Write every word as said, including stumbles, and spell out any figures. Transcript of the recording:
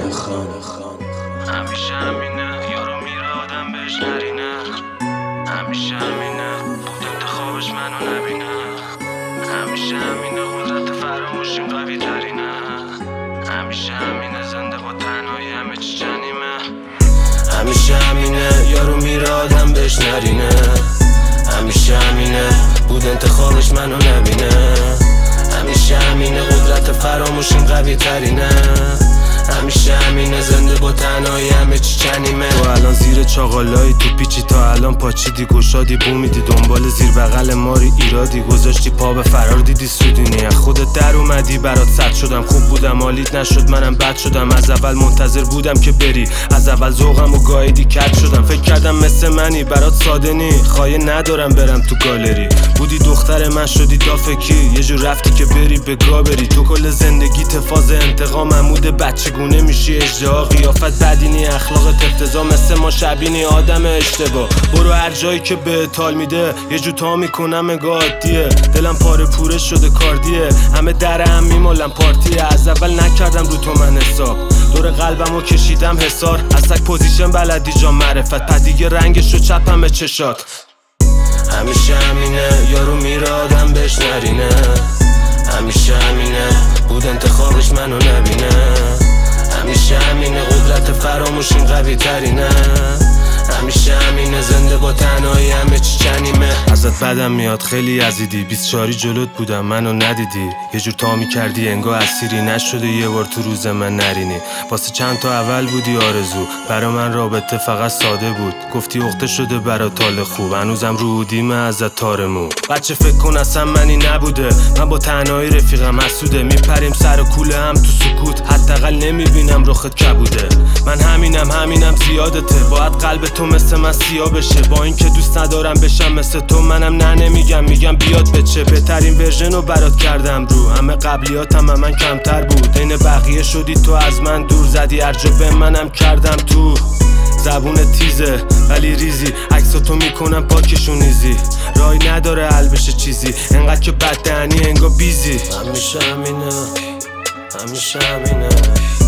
خانه خانه خانه همیشه همینه، یارو میره آدم بهش نرینه. همیشه همینه، بود انتخابش منو نبینه. همیشه همینه، قدرت فراموشیم قوی ترینه. همیشه همینه، زنده با تنهایی همه چی جنیمه. همیشه همینه، یارو میره آدم بهش نرینه. همیشه همینه، بود انتخابش منو نبینه. همیشه همینه، قدرت فراموشیم قوی ترینه. همیشه همینه، زنده با تنهایی همه چی چنیمه. تو الان زیر چاقالایی تو پیچی، تا الان پاچیدی گشادی بومیدی دنبال زیر بغل ماری ایرادی گذاشتی پا به فرار دیدی سودینی. از خودت در اومدی برات صد شدم، خوب بودم حالیت نشد منم بد شدم. از اول منتظر بودم که بری، از اول ذوقم و گایدی کج شدم. فکر کردم مثل منی برات ساده نی، خواهی ندارم برم تو گالری. بودی دختر من شدی دافکی، یه جور رفتی که بری به گا بری. تو کل زندگی تفاز انتقام عمود بچگونه میشی اجدها. قیافت بدینی اخلاق افتضاح، مثل ما شبینی آدم اشتباه. برو هر جایی که به تال میده یه جو تا میکنم نگاه عادیه. دلم پاره پوره شده کاردیه، همه در هم میمالم پارتیه. از اول نکردم رو تو من حساب، دور قلبمو کشیدم حسار. از تک پوزیشن بلدی جا معرفت، پدیگه رنگش رو چپم به چشات. همیشه همینه، یارو میره آدم بهش نرینه. همیشه همینه، بود انتخابش منو نبینه. همیشه همینه، قدرت فراموشیم قوی ترینه. همیشه همینه، زنده با تنهایی همه چی چنیمه. ازت بدم میاد خیلی یزیدی، بیست چاری جلوت بودم منو ندیدی. یه جور تا میکردی انگار اسیری، نشده یه بار تو روز من نرینی. واسه چند تا اول بودی آرزو، برا من رابطه فقط ساده بود. گفتی اخته شده برا تال خوب، هنوزم رو دیمه ازت تارمو. بچه فکر کن اصلا منی نبوده، من با تنهایی رفیقم حسوده. میپریم سر و کوله هم تو سکوت، حداقل نمیبینم رخت کبوده. من همینم همینم زیادته، باید قلب تو مثل من سیاه بشه. با این که دوست ندارم بشم مثل تو، منم نه نمیگم میگم بیاد بچه. بهترین ورژن رو برات کردم رو، همه قبلیاتم هم من کمتر بود. این بقیه شدی تو از من دور، زدی ارجا به منم کردم تو. زبون تیزه ولی ریزی، عکساتو میکنم پاکشون ایزی. رای نداره حل بشه چیزی، انقدر که بد دهنی انگار بیزی. همیشه همینه، همیشه همینه.